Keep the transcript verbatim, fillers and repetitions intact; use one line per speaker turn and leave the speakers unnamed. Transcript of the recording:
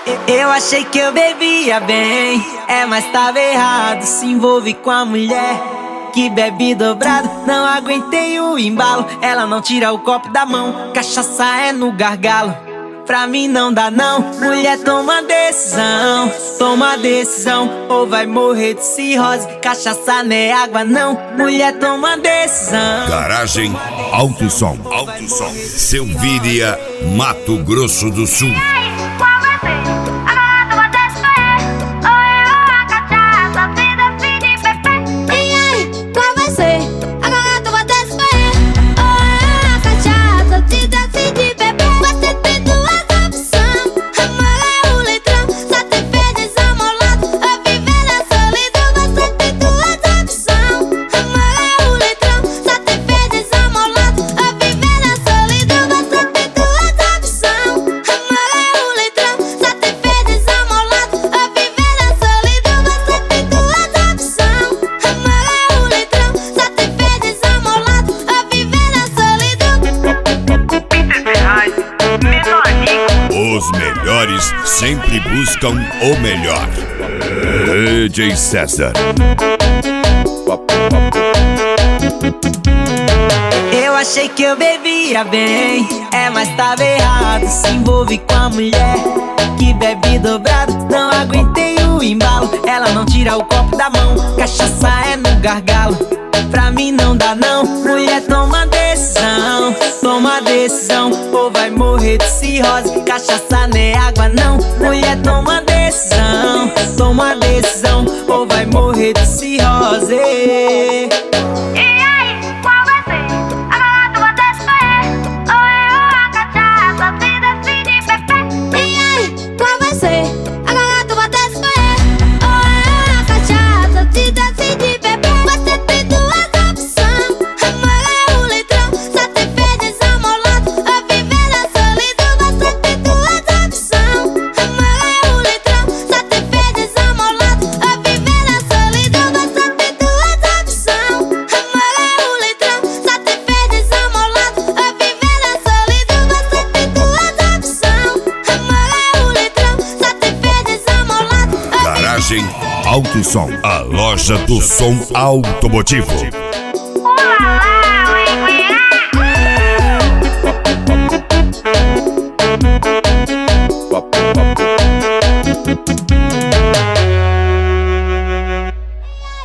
Eu achei que eu bebia bem, é, mas tava errado. Se envolve com a mulher que bebe dobrado. Não aguentei o embalo, ela não tira o copo da mão. Cachaça é no gargalo, pra mim não dá não. Mulher, toma decisão, toma decisão, ou vai morrer de cirrose. Cachaça não é água não. Mulher, toma decisão.
Garagem Alto Som, Alto Som, Selvíria, Mato Grosso do Sul. Os melhores sempre buscam o melhor. D J César.
Eu achei que eu bebia bem, é, mas tava errado. Se envolve com a mulher que bebe dobrado. Não aguentei o embalo, ela não tira o copo da mão. Cachaça é no gargalo, pra mim não dá não. Mulher, toma decisão, toma decisão, ou vai morrer de cirrose. Cachaça não é água não. Mulher, toma decisão, toma decisão, ou vai morrer de cirrose.
Alto Som, a loja do som automotivo.
Olá!